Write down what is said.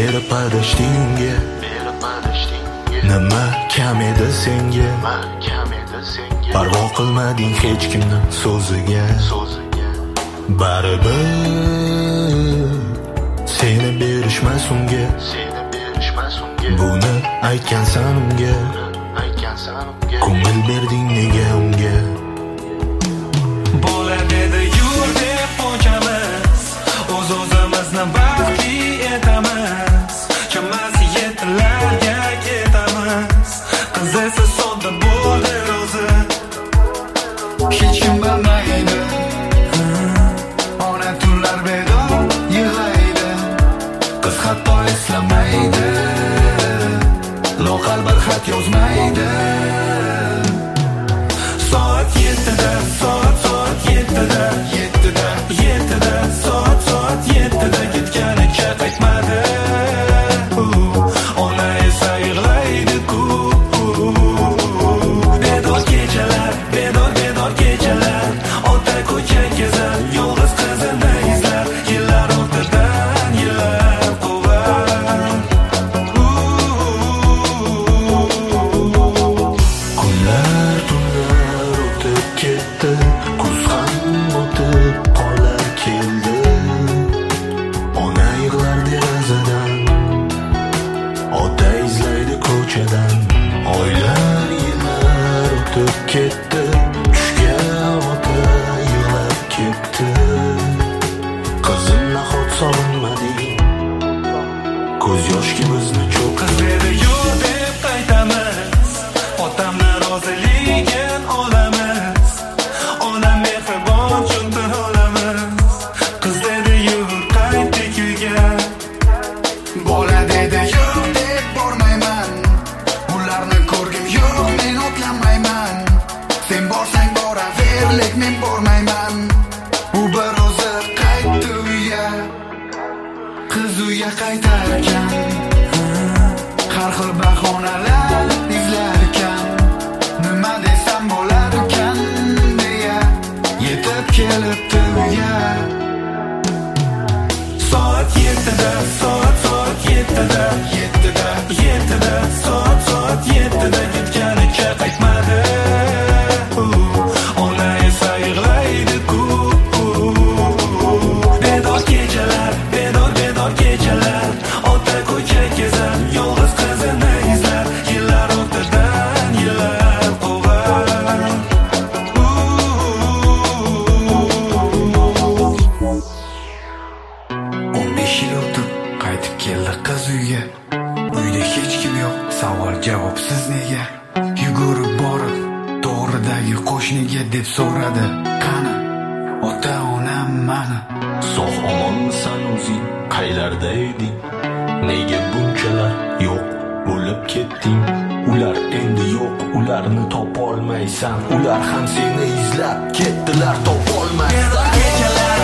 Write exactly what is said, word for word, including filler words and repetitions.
berib adashding, nima kam edi senga? Parvo qilmading hech kimning so'ziga. Baribir seni berishmas unga. Buni aytgansan unga. Ko'ngil berding nega unga? Bo'lar edi yur deb qo'yamiz, o'z-o'zimizni baxtli etamiz. Chamasi yetlarga ketamiz. Qiz esa sodda bo'ldi o'zi. Hech kim bilmaydi. Ona tunlar bedor yig'laydi. Qiz hatto eslamaydi. Loqal bir xat yozmaydi. Soat yettida, soat soat yettida, yettida, yettida, soat soat yettida ketganicha qaytmadi. Ona esa yig'laydi-ku. Bedor kechalar, bedor bedor kechalar, ota ko'cha kezar, yolg'iz qizini izlar, yillar ortidan yillar quvar. Kunlar tunlar o'tib ketdi, kuz ham o'tib qolar keldi. Ona yig'lar derazadan, ota izlaydi ko'chadan. Oylar yillar o'tib ketdi, tushga ota yig'lab ketdi. Qizim nahot solinmading, ko'z yoshki bizni cho'q. Qiz dedi yo'q deb qaytamiz, otamni roziligin olamiz. Onam mehribon tushuntir olamiz. Qiz dedi yo'q qaytdik uyga. Bola dedi yo'q deb bormayman. Ularni ko'rgim yo'q, men otlanmayman. Sen borsang boraver, lek men bormayman. U bir o'zi qaytdi uyga. Qiz uyga qaytarkan, har xil bahonalar izlarkan. Nima desam bo'larkan deya yetib kelibdi uyga. Soat yettida, soat soat yettida, yettida, yettida, soat soat yettida ketganicha qaytmadi. Ona esa yig'laydi-ku. Bedor kechalar, bedor bedor kechalar, ota ko'cha kezar, yolg'iz qizini izlar, yillar ortidan yillar quvar. o'n besh yil o'tib qaytib keldi qiz uyga. Uyda hech kim yo'q, savol javobsiz nega? Yugurib borib to'g'ridagi qo'shniga deb so'radi. Qani ota onam mani? Sog' omonmisan o'zing? Qaylarda eding? Nega bunchalar yo'q bo'lib ketding? Ular endi yo'q, ularni topolmaysan. Ular ham seni izlab ketdilar, topolmaysan. Kechalar